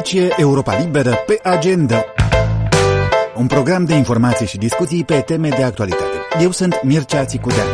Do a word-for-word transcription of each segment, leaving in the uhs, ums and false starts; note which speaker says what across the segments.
Speaker 1: Aici e Europa Liberă pe agenda. Un program de informații și discuții pe teme de actualitate. Eu sunt Mircea Țicudean.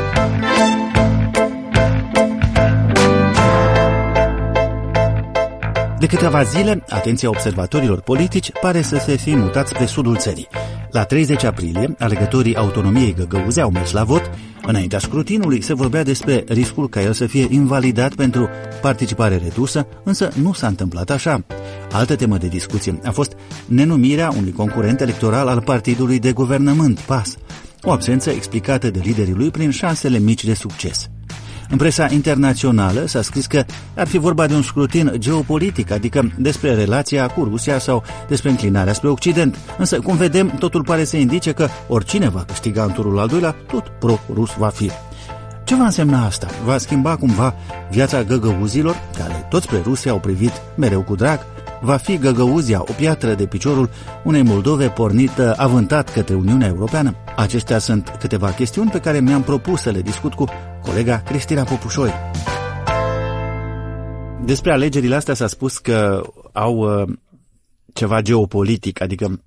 Speaker 1: De câteva zile, atenția observatorilor politici pare să se fi mutat spre sudul țării. La treizeci aprilie, alegătorii autonomiei Găgăuzii au mers la vot. Înaintea scrutinului se vorbea despre riscul ca el să fie invalidat pentru participare redusă, însă nu s-a întâmplat așa. Altă temă de discuție a fost nenumirea unui concurent electoral al partidului de guvernământ, P A S, o absență explicată de liderii lui prin șansele mici de succes. În presa internațională s-a scris că ar fi vorba de un scrutin geopolitic, adică despre relația cu Rusia sau despre înclinarea spre Occident. Însă, cum vedem, totul pare să indice că oricine va câștiga în turul al doilea, tot pro-rus va fi. Ce va însemna asta? Va schimba cumva viața găgăuzilor, care toți spre Rusia au privit mereu cu drag? Va fi Găgăuzia o piatră de piciorul unei Moldove pornită avântat către Uniunea Europeană? Acestea sunt câteva chestiuni pe care mi-am propus să le discut cu colega Cristina Popușoi. Despre alegerile astea s-a spus că au uh, ceva geopolitic, adică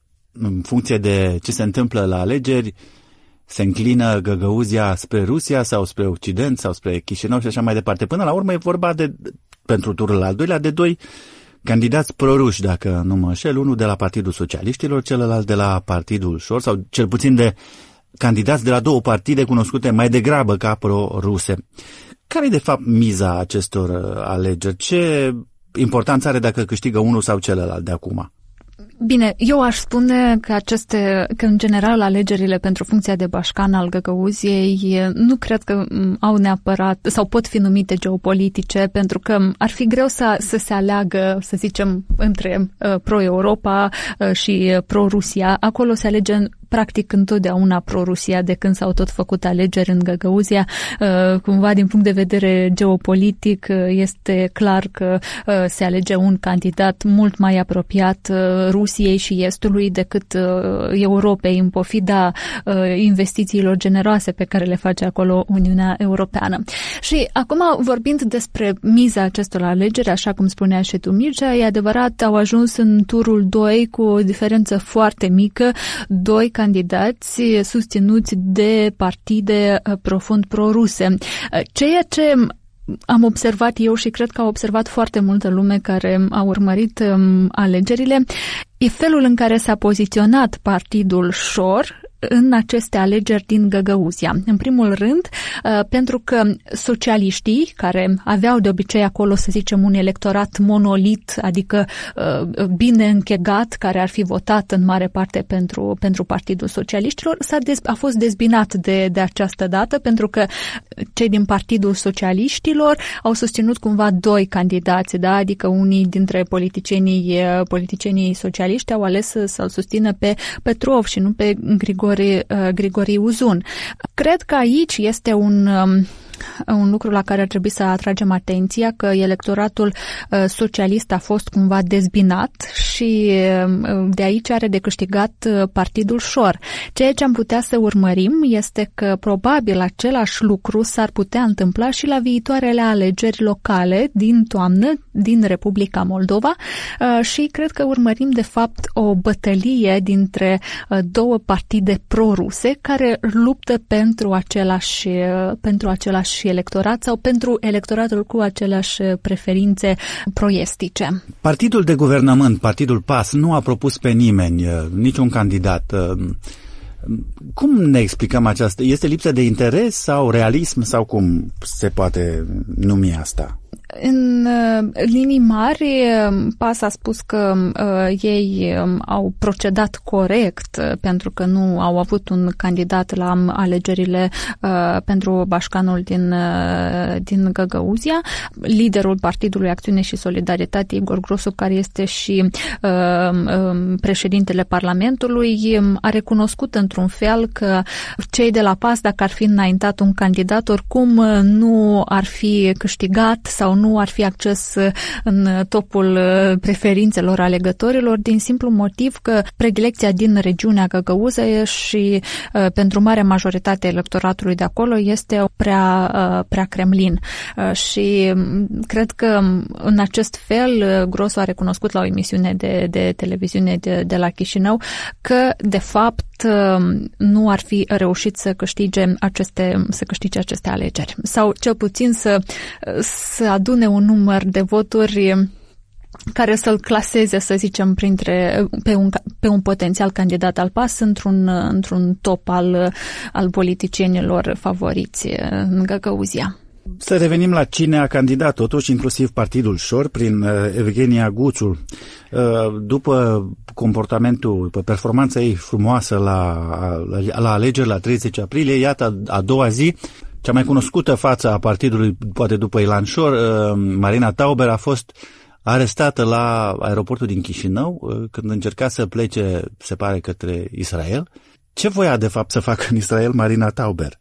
Speaker 1: în funcție de ce se întâmplă la alegeri, se înclină Găgăuzia spre Rusia sau spre Occident sau spre Chișinău și așa mai departe. Până la urmă e vorba de, pentru turul al doilea, de doi candidați proruși, dacă nu mă înșel, unul de la Partidul Socialiștilor, celălalt de la Partidul Șor, sau cel puțin de candidați de la două partide cunoscute mai degrabă ca pro-ruse. Care e de fapt miza acestor alegeri? Ce importanță are dacă câștigă unul sau celălalt de acum?
Speaker 2: Bine, eu aș spune că aceste, că în general alegerile pentru funcția de bașcan al Găgăuziei nu cred că au neapărat sau pot fi numite geopolitice, pentru că ar fi greu să, să se aleagă, să zicem, între uh, pro-Europa uh, și pro-Rusia. Acolo se alege practic întotdeauna pro-Rusia de când s-au tot făcut alegeri în Găgăuzia. Uh, cumva, din punct de vedere geopolitic, uh, este clar că uh, se alege un candidat mult mai apropiat uh, Rusiei și Estului decât uh, Europei, în pofida uh, investițiilor generoase pe care le face acolo Uniunea Europeană. Și acum, vorbind despre miza acestor alegeri, așa cum spunea și tu, Mircea, e adevărat, au ajuns în turul doi cu o diferență foarte mică, doi candidați susținuți de partide profund pro-ruse. Ceea ce am observat eu și cred că au observat foarte multă lume care a urmărit um, alegerile, e felul în care s-a poziționat Partidul Șor în aceste alegeri din Găgăuzia. În primul rând, pentru că socialiștii, care aveau de obicei acolo, să zicem, un electorat monolit, adică bine închegat, care ar fi votat în mare parte pentru, pentru Partidul Socialiștilor, s-a dez, a fost dezbinat de, de această dată, pentru că cei din Partidul Socialiștilor au susținut cumva doi candidați, da? Adică unii dintre politicienii, politicienii socialiști au ales să-l susțină pe Petrov și nu pe Grigore Grigore Uzun. Cred că aici este un, un lucru la care ar trebui să atragem atenția, că electoratul socialist a fost cumva dezbinat și de aici are de câștigat Partidul Șor. Ceea ce am putea să urmărim este că probabil același lucru s-ar putea întâmpla și la viitoarele alegeri locale din toamnă din Republica Moldova și cred că urmărim de fapt o bătălie dintre două partide pro-ruse care luptă pentru același, pentru același electorat sau pentru electoratul cu aceleași preferințe proestice.
Speaker 1: Partidul de guvernământ, Partidul P A S, nu a propus pe nimeni, niciun candidat. Cum ne explicăm aceasta? Este lipsă de interes sau realism sau cum se poate numi asta?
Speaker 2: În linii mari, P A S a spus că uh, ei au procedat corect uh, pentru că nu au avut un candidat la alegerile uh, pentru bașcanul din, uh, din Găgăuzia. Liderul Partidului Acțiune și Solidaritate, Igor Grosu, care este și uh, uh, președintele Parlamentului, a recunoscut într-un fel că cei de la P A S, dacă ar fi înaintat un candidat, oricum nu ar fi câștigat sau nu ar fi acces în topul preferințelor alegătorilor, din simplu motiv că predilecția din regiunea Găgăuză și pentru marea majoritate a electoratului de acolo este prea, prea Kremlin. Și cred că în acest fel Grosu a recunoscut la o emisiune de, de televiziune de, de la Chișinău că, de fapt, nu ar fi reușit să câștige aceste, să câștige aceste alegeri. Sau cel puțin să, să adune un număr de voturi care să-l claseze, să zicem, printre, pe, un, pe un potențial candidat al P A S într-un, într-un top al, al politicienilor favoriți în Găgăuzia.
Speaker 1: Să revenim la cine a candidat, totuși, inclusiv Partidul Șor, prin Evgenia Guțul. După comportamentul, după performanța ei frumoasă la, la, la alegeri la treizeci aprilie, iată, a doua zi, cea mai cunoscută față a partidului, poate după Ilan Șor, Marina Tauber, a fost arestată la aeroportul din Chișinău când încerca să plece, se pare, către Israel. Ce voia, de fapt, să facă în Israel Marina Tauber?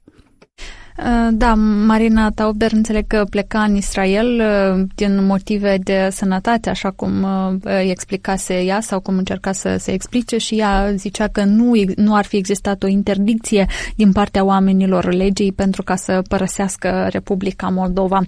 Speaker 2: Da, Marina Tauber înțeleg că pleca în Israel din motive de sănătate, așa cum explicase ea sau cum încerca să se explice, și ea zicea că nu, nu ar fi existat o interdicție din partea oamenilor legii pentru ca să părăsească Republica Moldova.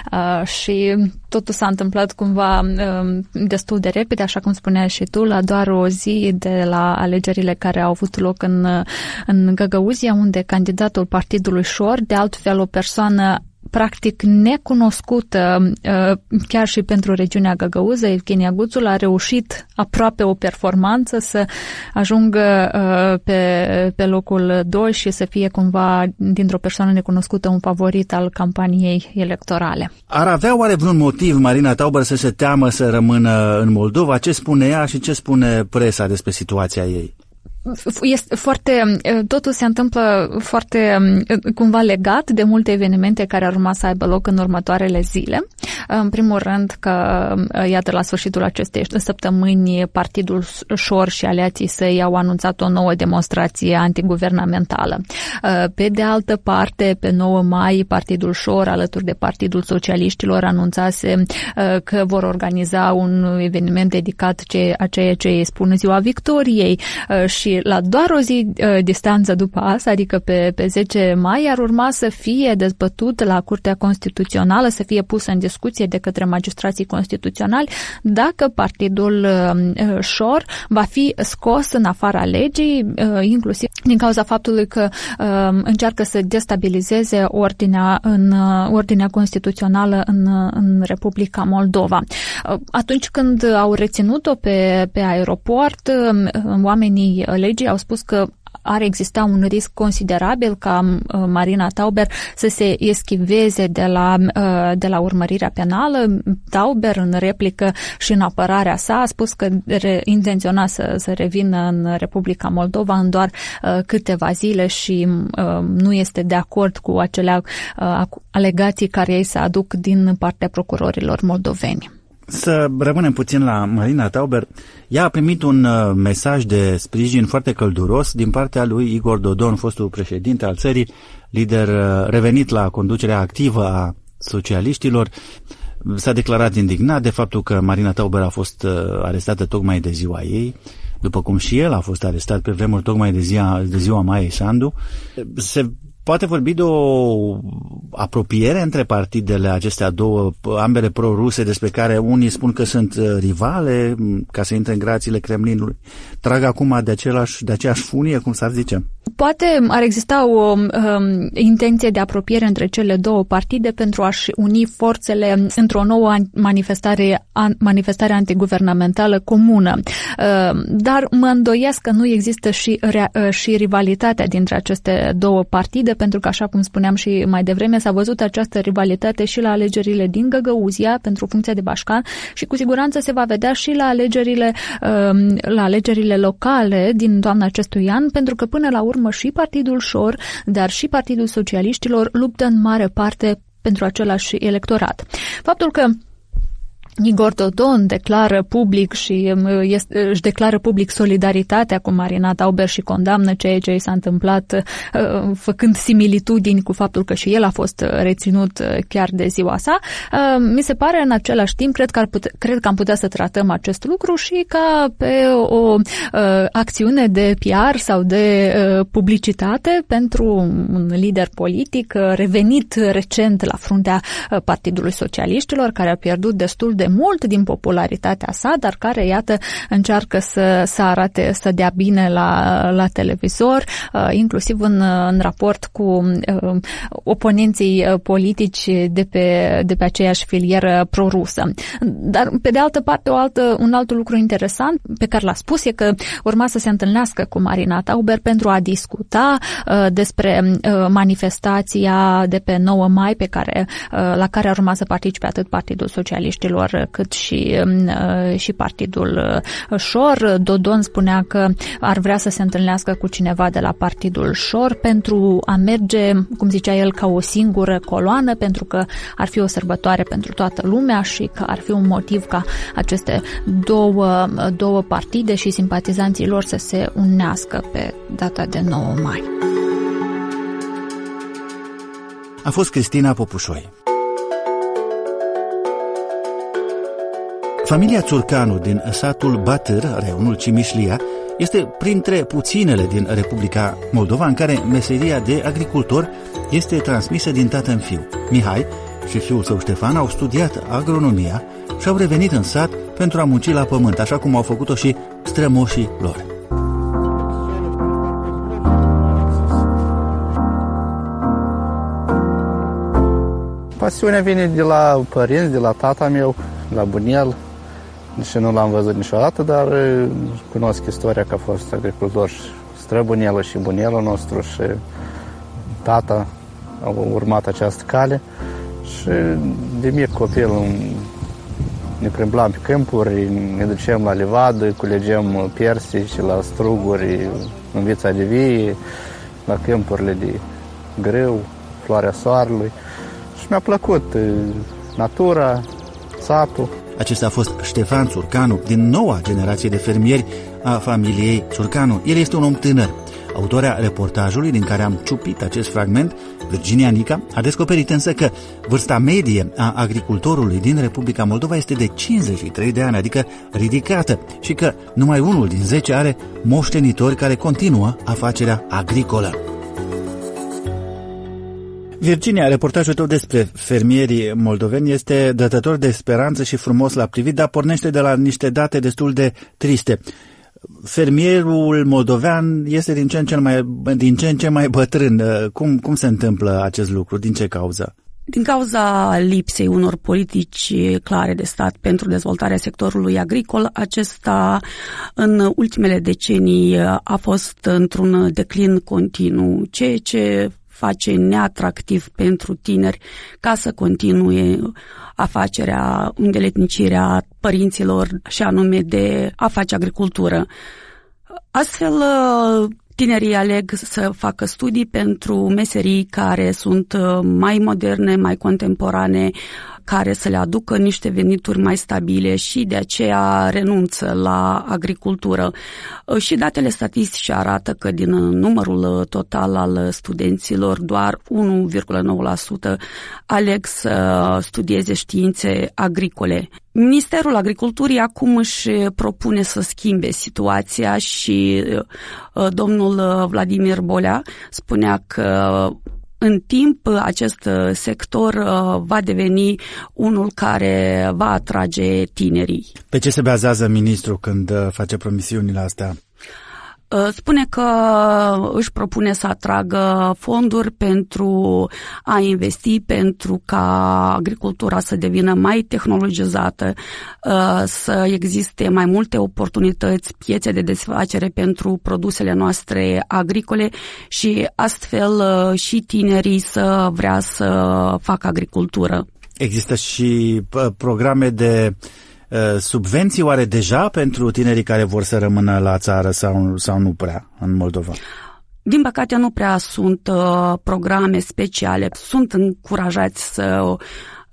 Speaker 2: Și totul s-a întâmplat cumva destul de repede, așa cum spuneai și tu, la doar o zi de la alegerile care au avut loc în, în Găgăuzia, unde candidatul Partidului Șor, de altfel o persoană practic necunoscută chiar și pentru regiunea Găgăuză, Evgenia Guțul, a reușit aproape o performanță să ajungă pe, pe locul doi și să fie cumva dintr-o persoană necunoscută un favorit al campaniei electorale.
Speaker 1: Ar avea oare vreun motiv Marina Tauber să se teamă să rămână în Moldova? Ce spune ea și ce spune presa despre situația ei?
Speaker 2: Este foarte, totul se întâmplă foarte cumva legat de multe evenimente care ar urma să aibă loc în următoarele zile. În primul rând că, iată, la sfârșitul acestei săptămâni, Partidul Șor și aliații săi au anunțat o nouă demonstrație antiguvernamentală. Pe de altă parte, pe nouă mai, Partidul Șor, alături de Partidul Socialiștilor, anunțase că vor organiza un eveniment dedicat a ceea ce îi spun Ziua Victoriei, și la doar o zi uh, distanță după asta, adică pe, pe zece mai, ar urma să fie dezbătut la Curtea Constituțională, să fie pusă în discuție de către magistrații constituționali dacă Partidul uh, Șor va fi scos în afara legii, uh, inclusiv din cauza faptului că uh, încearcă să destabilizeze ordinea, în, uh, ordinea constituțională în, uh, în Republica Moldova. Uh, atunci când au reținut-o pe, pe aeroport, uh, oamenii legii au spus că ar exista un risc considerabil ca Marina Tauber să se eschiveze de la, de la urmărirea penală. Tauber, în replică și în apărarea sa, a spus că re, intenționa să, să revină în Republica Moldova în doar câteva zile și nu este de acord cu acele alegații care ei se aduc din partea procurorilor moldoveni.
Speaker 1: Să rămânem puțin la Marina Tauber. Ea a primit un uh, mesaj de sprijin foarte călduros din partea lui Igor Dodon, fostul președinte al țării, lider uh, revenit la conducerea activă a socialiștilor. S-a declarat indignat de faptul că Marina Tauber a fost uh, arestată tocmai de ziua ei, după cum și el a fost arestat pe vremuri tocmai de ziua, de ziua Maiei Sandu. Se poate vorbi de o apropiere între partidele acestea două, ambele pro-ruse, despre care unii spun că sunt rivale, ca să intre în grațiile Kremlinului. Trag acum de, același, de aceeași funie, cum s-ar zice?
Speaker 2: Poate ar exista o um, intenție de apropiere între cele două partide pentru a-și uni forțele într-o nouă manifestare, an, manifestare antiguvernamentală comună. Uh, dar mă îndoiesc că nu există și, rea, și rivalitatea dintre aceste două partide, pentru că, așa cum spuneam și mai devreme, s-a văzut această rivalitate și la alegerile din Găgăuzia pentru funcția de bașcan și cu siguranță se va vedea și la alegerile, um, la alegerile locale din toamna acestui an, pentru că până la urmă și Partidul Șor, dar și Partidul Socialiștilor luptă în mare parte pentru același electorat. Faptul că Igor Dodon declară public și este, își declară public solidaritatea cu Marina Tauber și condamnă ceea ce i s-a întâmplat, făcând similitudini cu faptul că și el a fost reținut chiar de ziua sa. Mi se pare în același timp, cred că, ar pute, cred că am putea să tratăm acest lucru și ca pe o acțiune de P R sau de publicitate pentru un lider politic revenit recent la fruntea Partidului Socialiștilor, care a pierdut destul de mult din popularitatea sa, dar care, iată, încearcă să, să arate, să dea bine la, la televizor, inclusiv în, în raport cu uh, oponenții politici de pe, de pe aceeași filieră prorusă. Dar, pe de altă parte, o altă, un alt lucru interesant pe care l-a spus e că urma să se întâlnească cu Marina Tauber pentru a discuta uh, despre uh, manifestația de pe nouă mai pe care, uh, la care ar urma să participe atât Partidul Socialiștilor cât și, și Partidul Șor. Dodon spunea că ar vrea să se întâlnească cu cineva de la Partidul Șor pentru a merge, cum zicea el, ca o singură coloană, pentru că ar fi o sărbătoare pentru toată lumea și că ar fi un motiv ca aceste două, două partide și simpatizanții lor să se unească pe data de nouă mai.
Speaker 1: A fost Cristina Popușoi. Familia Țurcanu din satul Batâr, raionul Cimișlia, este printre puținele din Republica Moldova în care meseria de agricultor este transmisă din tată în fiu. Mihai și fiul său Ștefan au studiat agronomia și au revenit în sat pentru a munci la pământ, așa cum au făcut-o și strămoșii lor.
Speaker 3: Pasiunea vine de la părinți, de la tata meu, la bunel, și nu l-am văzut niciodată, dar cunosc istoria că a fost agricultor și străbunelul și bunelul nostru și tata au urmat această cale și de mic copil ne plimblam pe câmpuri, ne ducem la livadă, culegem persici la struguri, în vița de vie, la câmpurile de grâu, floarea soarelui și mi-a plăcut natura, satul.
Speaker 1: Acesta a fost Ștefan Țurcanu, din noua generație de fermieri a familiei Țurcanu. El este un om tânăr. Autoarea reportajului din care am ciupit acest fragment, Virginia Nica, a descoperit însă că vârsta medie a agricultorului din Republica Moldova este de cincizeci și trei de ani, adică ridicată, și că numai unul din zece are moștenitori care continuă afacerea agricolă. Virginia, reportajul tău despre fermierii moldoveni este dătător de speranță și frumos la privit, dar pornește de la niște date destul de triste. Fermierul moldovean este din ce în ce mai, din ce în ce mai bătrân. Cum, cum se întâmplă acest lucru? Din ce cauză?
Speaker 4: Din cauza lipsei unor politici clare de stat pentru dezvoltarea sectorului agricol, acesta în ultimele decenii a fost într-un declin continuu, ceea ce face neatractiv pentru tineri ca să continue afacerea, îndeletnicirea părinților și anume de a face agricultură. Astfel, tinerii aleg să facă studii pentru meserii care sunt mai moderne, mai contemporane, care să le aducă niște venituri mai stabile și de aceea renunță la agricultură. Și datele statistice arată că din numărul total al studenților, doar unu virgulă nouă la sută aleg să studieze științe agricole. Ministerul Agriculturii acum își propune să schimbe situația și domnul Vladimir Bolea spunea că în timp acest sector va deveni unul care va atrage tinerii.
Speaker 1: Pe ce se bazează ministrul când face promisiunile astea?
Speaker 4: Spune că își propune să atragă fonduri pentru a investi, pentru ca agricultura să devină mai tehnologizată, să existe mai multe oportunități, piețe de desfacere pentru produsele noastre agricole și astfel și tinerii să vrea să facă agricultură. Există și programe de subvenții oare deja pentru tinerii care vor să rămână la țară sau, sau nu prea în Moldova? Din păcate nu prea sunt uh, programe speciale. Sunt încurajați să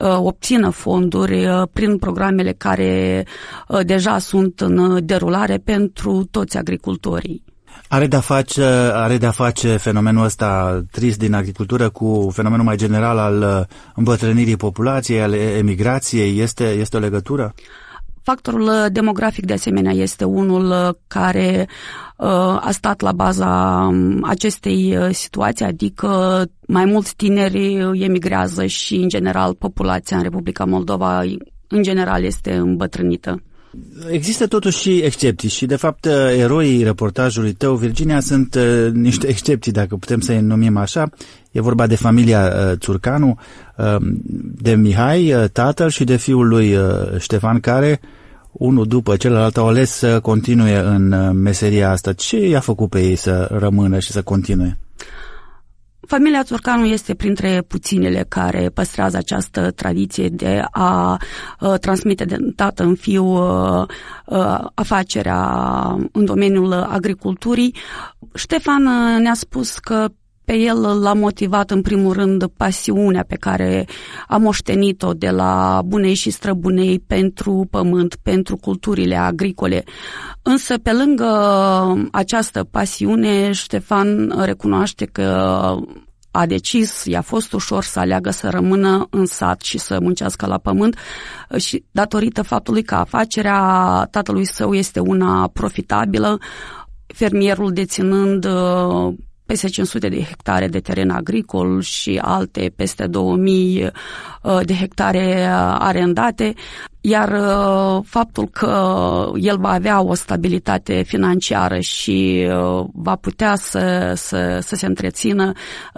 Speaker 4: obțină fonduri prin programele care deja sunt în derulare pentru toți agricultorii.
Speaker 1: Are de-a face, are de-a face fenomenul ăsta trist din agricultură cu fenomenul mai general al îmbătrânirii populației, al emigrației? Este, este o legătură?
Speaker 4: Factorul demografic, de asemenea, este unul care uh, a stat la baza acestei situații, adică mai mulți tineri emigrează și, în general, populația în Republica Moldova, în general, este îmbătrânită.
Speaker 1: Există totuși și excepții și, de fapt, eroii reportajului tău, Virginia, sunt uh, niște excepții, dacă putem să-i numim așa. E vorba de familia uh, Țurcanu, uh, de Mihai, uh, tatăl, și de fiul lui uh, Ștefan, care, unul după celălalt, au ales să continue în uh, meseria asta. Ce i-a făcut pe ei să rămână și să continue?
Speaker 4: Familia Țurcanu este printre puținele care păstrează această tradiție de a uh, transmite de tată în fiu uh, uh, afacerea în domeniul agriculturii. Ștefan ne-a spus că pe el l-a motivat în primul rând pasiunea pe care a moștenit-o de la bunei și străbunei pentru pământ, pentru culturile agricole. Însă, pe lângă această pasiune, Ștefan recunoaște că a decis, i-a fost ușor să aleagă să rămână în sat și să muncească la pământ, și datorită faptului că afacerea tatălui său este una profitabilă, fermierul deținând peste cinci sute de hectare de teren agricol și alte peste două mii de hectare arendate, iar faptul că el va avea o stabilitate financiară și va putea să, să, să se întrețină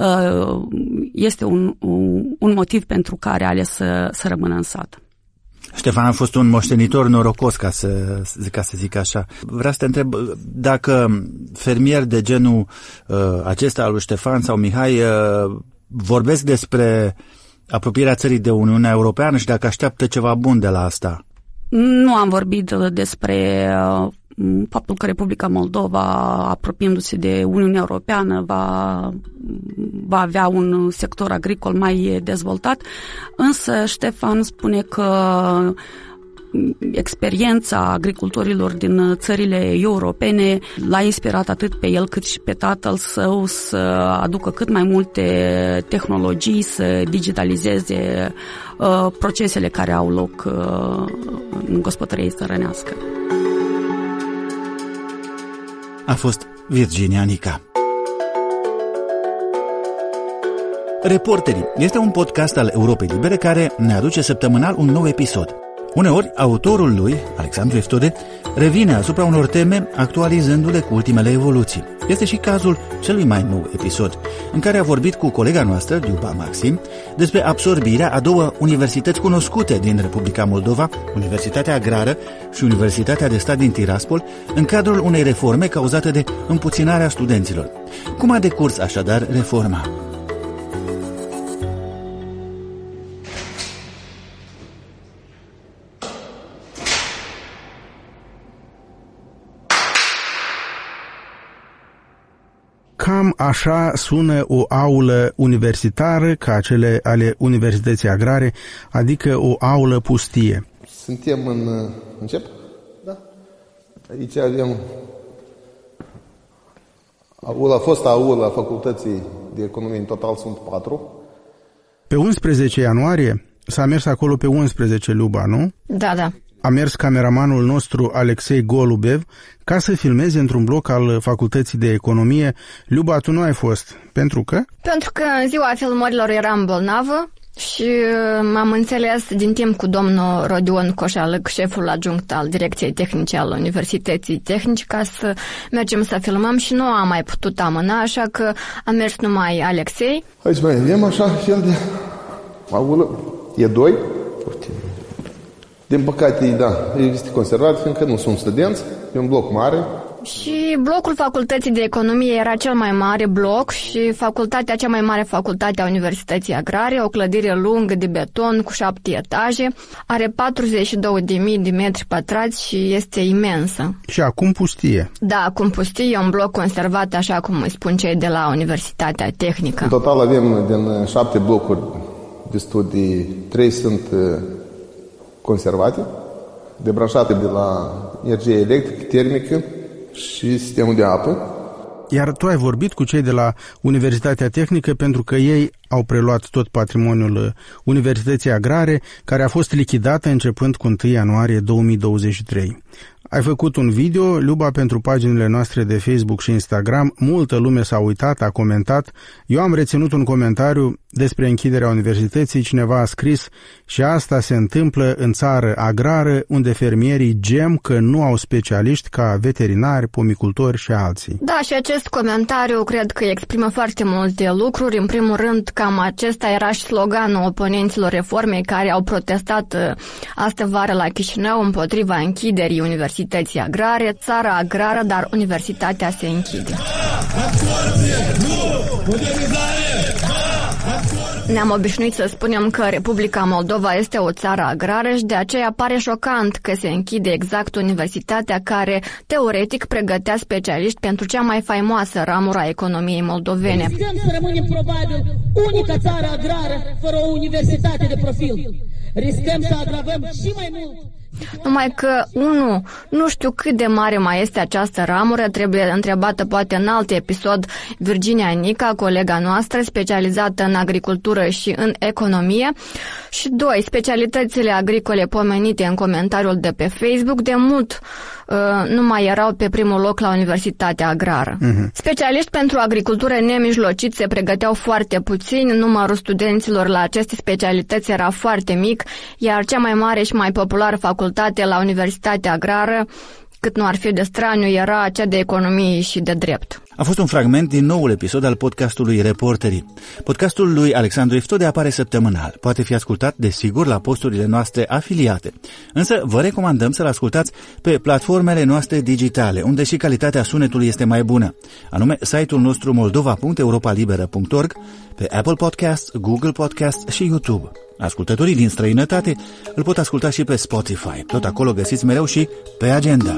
Speaker 4: este un, un motiv pentru care a ales să, să rămână în sat.
Speaker 1: Ștefan a fost un moștenitor norocos, ca să, ca să zic așa. Vreau să te întreb dacă fermieri de genul uh, acesta al lui Ștefan sau Mihai uh, vorbesc despre apropierea țării de Uniunea Europeană și dacă așteaptă ceva bun de la asta.
Speaker 4: Nu am vorbit despre uh, faptul că Republica Moldova, apropiindu-se de Uniunea Europeană, va, va avea un sector agricol mai dezvoltat, însă Ștefan spune că experiența agricultorilor din țările europene l-a inspirat atât pe el cât și pe tatăl său să aducă cât mai multe tehnologii, să digitalizeze uh, procesele care au loc uh, în gospodărie țărănească.
Speaker 1: A fost Virginia Nica. Reporterii este un podcast al Europei Libere care ne aduce săptămânal un nou episod. Uneori, autorul lui, Alexandru Eftode, revine asupra unor teme actualizându-le cu ultimele evoluții. Este și cazul celui mai nou episod, în care a vorbit cu colega noastră, Liuba Maxim, despre absorbirea a două universități cunoscute din Republica Moldova, Universitatea Agrară și Universitatea de Stat din Tiraspol, în cadrul unei reforme cauzate de împuținarea studenților. Cum a decurs așadar reforma?
Speaker 5: Cam așa sună o aulă universitară ca cele ale Universității Agrare, adică o aulă pustie.
Speaker 6: Suntem în... Încep? Da. Aici avem aula, fosta aulă a Facultății de Economie, în total sunt patru.
Speaker 5: Pe unsprezece ianuarie s-a mers acolo pe unsprezece, Luba, nu?
Speaker 2: Da, da.
Speaker 5: A mers cameramanul nostru Alexei Golubev ca să filmeze într-un bloc al Facultății de Economie. Luba, tu nu ai fost. Pentru că?
Speaker 7: Pentru că în ziua filmărilor eram bolnavă și am înțeles din timp cu domnul Rodion Coșalăc, șeful adjunct al Direcției Tehnice al Universității Tehnice, ca să mergem să filmăm și nu am mai putut amâna, așa că a mers numai Alexei.
Speaker 6: Aici mai avem așa fel de aulă. E doi. Din păcate, da, este conservat, fiindcă nu sunt studenți, e un bloc mare.
Speaker 7: Și blocul Facultății de Economie era cel mai mare bloc și facultatea, cea mai mare facultate a Universității Agrare, o clădire lungă de beton cu șapte etaje, are patruzeci și două de mii de metri pătrați și este imensă.
Speaker 5: Și acum pustie.
Speaker 7: Da, acum pustie, e un bloc conservat, așa cum îi spun cei de la Universitatea Tehnică.
Speaker 6: În total avem din șapte blocuri de studii, trei sunt conservate, debranșate de la energie electrică, termică și sistemul de apă.
Speaker 5: Iar tu ai vorbit cu cei de la Universitatea Tehnică pentru că ei au preluat tot patrimoniul Universității Agrare, care a fost lichidată începând cu întâi ianuarie două mii douăzeci și trei. Ai făcut un video, Luba, pentru paginile noastre de Facebook și Instagram. Multă lume s-a uitat, a comentat. Eu am reținut un comentariu despre închiderea universității. Cineva a scris: și asta se întâmplă în țară agrară, unde fermierii gem că nu au specialiști ca veterinari, pomicultori și alții.
Speaker 7: Da, și acest comentariu cred că exprimă foarte multe lucruri. În primul rând, cam acesta era și sloganul oponenților reformei care au protestat astă vară la Chișinău împotriva închiderii Universității Agrare. Țara agrară, dar universitatea se închide. Ne-am obișnuit să spunem că Republica Moldova este o țară agrară și de aceea pare șocant că se închide exact universitatea care, teoretic, pregătea specialiști pentru cea mai faimoasă ramură a economiei moldovene.
Speaker 8: Riscăm să rămânem probabil unica țară agrară fără o universitate de profil. Riscăm să agravăm și mai mult.
Speaker 7: Numai că, unu, nu știu cât de mare mai este această ramură, trebuie întrebată poate în alt episod Virginia Nica, colega noastră, specializată în agricultură și în economie. Și doi, specialitățile agricole pomenite în comentariul de pe Facebook de mult uh, nu mai erau pe primul loc la Universitatea Agrară. Uh-huh. Specialiști pentru agricultură nemijlocit se pregăteau foarte puțini, numărul studenților la aceste specialități era foarte mic, iar cea mai mare și mai populară facultate la Universitatea Agrară, cât nu ar fi de straniu, era cea de economie și de drept.
Speaker 1: A fost un fragment din noul episod al podcastului Reporterii. Podcastul lui Alexandru Iftode apare săptămânal. Poate fi ascultat, desigur, la posturile noastre afiliate. Însă vă recomandăm să-l ascultați pe platformele noastre digitale, unde și calitatea sunetului este mai bună, anume site-ul nostru moldova punct europa liberă punct org, pe Apple Podcasts, Google Podcasts și YouTube. Ascultătorii din străinătate îl pot asculta și pe Spotify. Tot acolo găsiți mereu și Pe Agenda.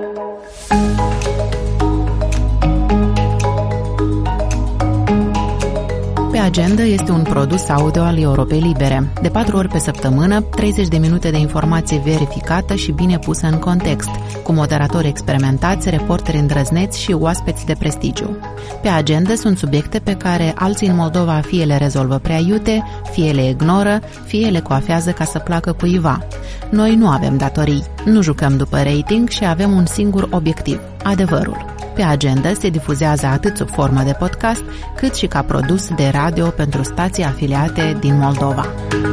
Speaker 9: Pe Agenda este un produs audio al Europei Libere. De patru ori pe săptămână, treizeci de minute de informație verificată și bine pusă în context, cu moderatori experimentați, reporteri îndrăzneți și oaspeți de prestigiu. Pe Agenda sunt subiecte pe care alții în Moldova fie le rezolvă prea iute, fie le ignoră, fie le coafează ca să placă cuiva. Noi nu avem datorii, nu jucăm după rating și avem un singur obiectiv, adevărul. Pe Agenda se difuzează atât sub formă de podcast, cât și ca produs de radio pentru stații afiliate din Moldova.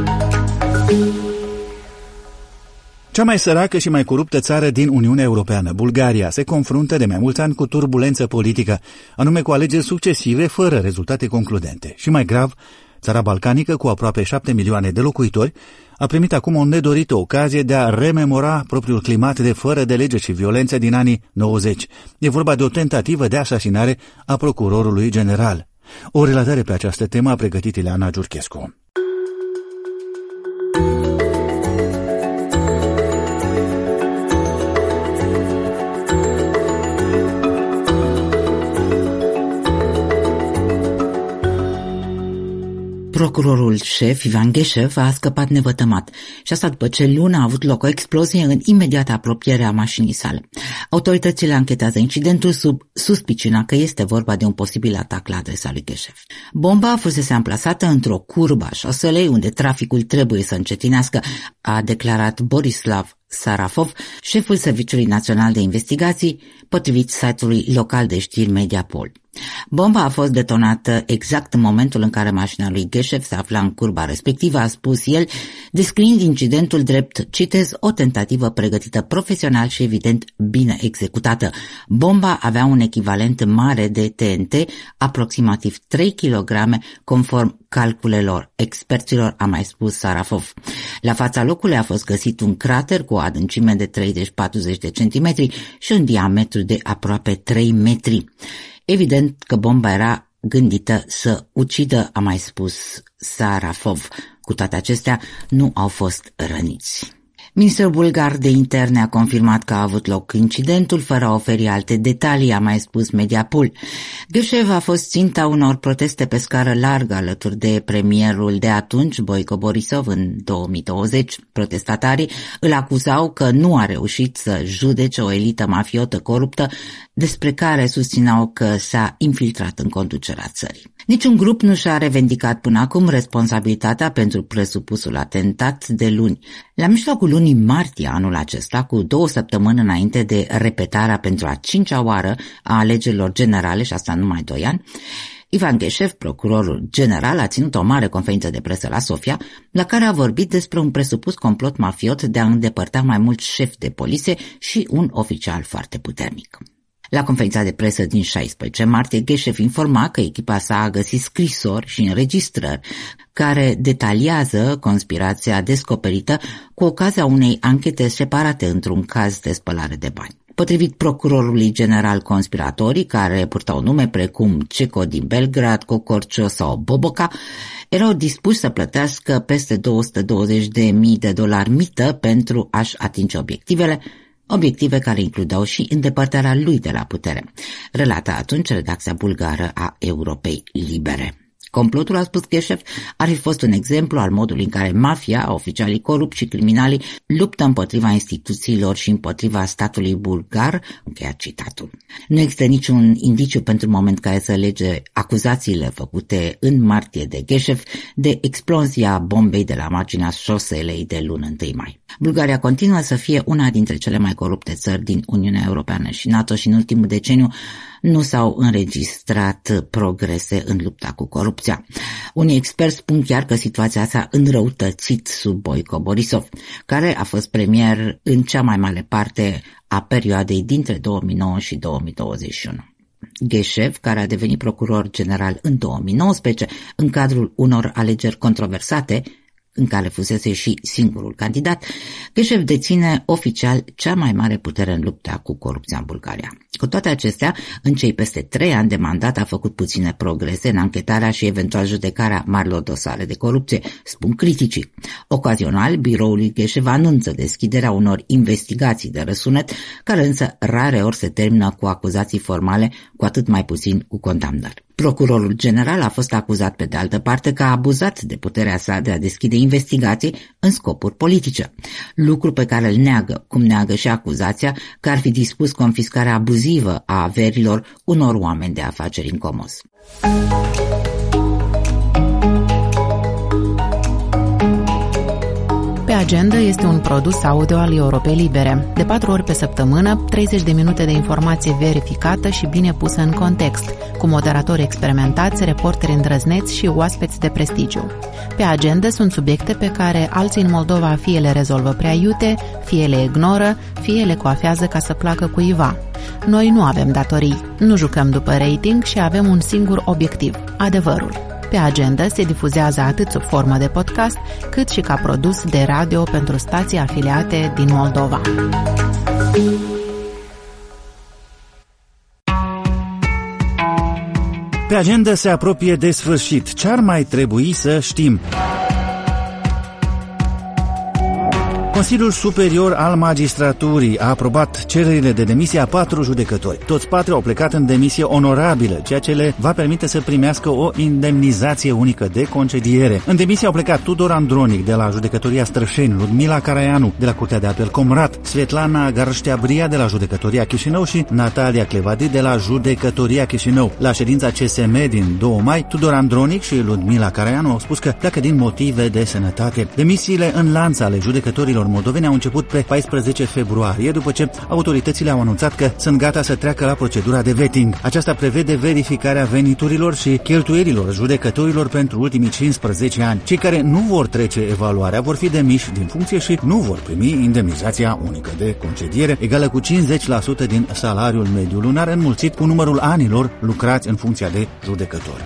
Speaker 1: Cea mai săracă și mai coruptă țară din Uniunea Europeană, Bulgaria, se confruntă de mai mulți ani cu turbulență politică, anume cu alegeri succesive fără rezultate concludente. Și mai grav, țara balcanică, cu aproape șapte milioane de locuitori, a primit acum o nedorită ocazie de a rememora propriul climat de fără de lege și violență din anii nouăzeci. E vorba de o tentativă de asasinare a procurorului general. O relatare pe această temă a pregătit Ileana Giurchescu.
Speaker 10: Procurorul șef, Ivan Gheșev, a scăpat nevătămat și asta după ce luna a avut loc o explozie în imediată apropiere a mașinii sale. Autoritățile anchetează incidentul sub suspiciunea că este vorba de un posibil atac la adresa lui Gheșev. Bomba fusese amplasată într-o curbă a șoselei unde traficul trebuie să încetinească, a declarat Borislav Sarafov, șeful Serviciului Național de Investigații, potrivit site-ului local de știri Mediapol. Bomba a fost detonată exact în momentul în care mașina lui Gheșev se afla în curba respectivă, a spus el, descriind incidentul drept, citez, o tentativă pregătită profesional și evident bine executată. Bomba avea un echivalent mare de T N T, aproximativ trei kilograme, conform calculelor experților, a mai spus Sarafov. La fața locului a fost găsit un crater cu o adâncime de treizeci patruzeci de centimetri și un diametru de aproape trei metri. Evident că bomba era gândită să ucidă, a mai spus Sarafov. Cu toate acestea, nu au fost răniți. Ministerul bulgar de interne a confirmat că a avut loc incidentul fără a oferi alte detalii, a mai spus Mediapul. Gheșev a fost ținta unor proteste pe scară largă alături de premierul de atunci, Boico Borisov, în două mii douăzeci. Protestatarii îl acuzau că nu a reușit să judece o elită mafiotă coruptă despre care susțineau că s-a infiltrat în conducerea țării. Niciun grup nu și-a revendicat până acum responsabilitatea pentru presupusul atentat de luni. La mijlocul lunii martie anul acesta, cu două săptămâni înainte de repetarea pentru a cincea oară a alegerilor generale, și asta numai doi ani, Ivan Gheșev, procurorul general, a ținut o mare conferință de presă la Sofia, la care a vorbit despre un presupus complot mafiot de a îndepărta mai mulți șefi de poliție și un oficial foarte puternic. La conferința de presă din șaisprezece martie, Gheșev informa că echipa sa a găsit scrisori și înregistrări care detaliază conspirația descoperită cu ocazia unei anchete separate într-un caz de spălare de bani. Potrivit procurorului general, conspiratorii, care purtau nume precum Ceco din Belgrad, Cocorcio sau Boboca, erau dispuși să plătească peste două sute douăzeci de mii de dolari mită pentru a-și atinge obiectivele, obiective care includeau și îndepărtarea lui de la putere, relata atunci redacția bulgară a Europei Libere. Complotul, a spus Gheșev, ar fi fost un exemplu al modului în care mafia, oficialii corupți și criminalii luptă împotriva instituțiilor și împotriva statului bulgar, încheia citatul. Nu există niciun indiciu pentru moment care să lege acuzațiile făcute în martie de Gheșev de explozia bombei de la marginea șoselei de lună întâi mai. Bulgaria continuă să fie una dintre cele mai corupte țări din Uniunea Europeană și NATO și în ultimul deceniu nu s-au înregistrat progrese în lupta cu corupția. Unii experți spun chiar că situația s-a înrăutățit sub Boico Borisov, care a fost premier în cea mai mare parte a perioadei dintre două mii nouă și două mii douăzeci și unu. Gheșev, care a devenit procuror general în două mii nouăsprezece, în cadrul unor alegeri controversate, în care fusese și singurul candidat, Gheșev deține oficial cea mai mare putere în lupta cu corupția în Bulgaria. Cu toate acestea, în cei peste trei ani de mandat a făcut puține progrese în anchetarea și eventual judecarea marilor dosare de corupție, spun criticii. Ocazional, biroul lui Gheșev anunță deschiderea unor investigații de răsunet, care însă rare ori se termină cu acuzații formale, cu atât mai puțin cu condamnări. Procurorul general a fost acuzat pe de altă parte că a abuzat de puterea sa de a deschide investigații în scopuri politice, lucru pe care îl neagă, cum neagă și acuzația că ar fi dispus confiscarea abuzivă a averilor unor oameni de afaceri în Comos.
Speaker 9: Pe agenda este un produs audio al Europei Libere. De patru ori pe săptămână, treizeci de minute de informație verificată și bine pusă în context, cu moderatori experimentați, reporteri îndrăzneți și oaspeți de prestigiu. Pe agenda sunt subiecte pe care alții în Moldova fie le rezolvă prea iute, fie le ignoră, fie le coafează ca să placă cuiva. Noi nu avem datorii, nu jucăm după rating și avem un singur obiectiv, adevărul. Pe agenda se difuzează atât sub formă de podcast, cât și ca produs de radio pentru stații afiliate din Moldova.
Speaker 1: Pe agenda se apropie de sfârșit. Ce ar mai trebui să știm? Consiliul Superior al Magistraturii a aprobat cererile de demisie a patru judecători. Toți patru au plecat în demisie onorabilă, ceea ce le va permite să primească o indemnizație unică de concediere. În demisie au plecat Tudor Andronic de la Judecătoria Strășeni, Ludmila Caraianu de la Curtea de Apel Comrat, Svetlana Garștea-Bria de la Judecătoria Chișinău și Natalia Clevadi de la Judecătoria Chișinău. La ședința C S M din doi mai, Tudor Andronic și Ludmila Caraianu au spus că pleacă din motive de sănătate. Demisiile în lanț ale judecătorilor moldoveni au început pe paisprezece februarie, după ce autoritățile au anunțat că sunt gata să treacă la procedura de vetting. Aceasta prevede verificarea veniturilor și cheltuielilor judecătorilor pentru ultimii cincisprezece ani. Cei care nu vor trece evaluarea vor fi demiși din funcție și nu vor primi indemnizația unică de concediere, egală cu cincizeci la sută din salariul mediu lunar înmulțit cu numărul anilor lucrați în funcția de judecător.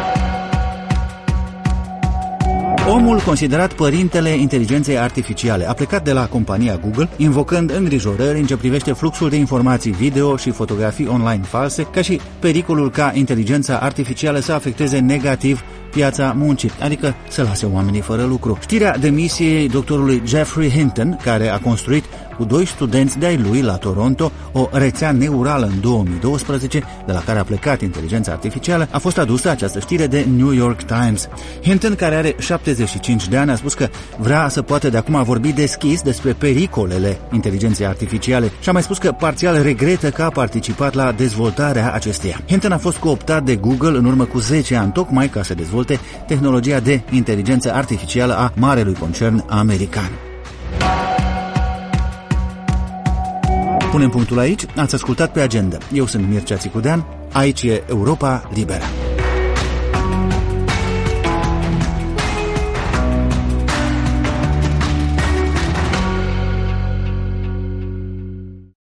Speaker 1: Omul considerat părintele inteligenței artificiale a plecat de la compania Google, invocând îngrijorări în ce privește fluxul de informații video și fotografii online false, ca și pericolul ca inteligența artificială să afecteze negativ piața muncii, adică să lase oamenii fără lucru. Știrea demisiei doctorului Geoffrey Hinton, care a construit cu doi studenți de-ai lui la Toronto o rețea neurală în două mii douăsprezece, de la care a plecat inteligența artificială, a fost adusă această știre de New York Times. Hinton, care are șaptezeci și cinci de ani, a spus că vrea să poată de acum vorbi deschis despre pericolele inteligenței artificiale și a mai spus că parțial regretă că a participat la dezvoltarea acesteia. Hinton a fost cooptat de Google în urmă cu zece ani, tocmai ca să dezvolte tehnologia de inteligență artificială a marelui concern american. Punem punctul aici, ați ascultat pe Agenda. Eu sunt Mircea Țicudean, aici e Europa Liberă.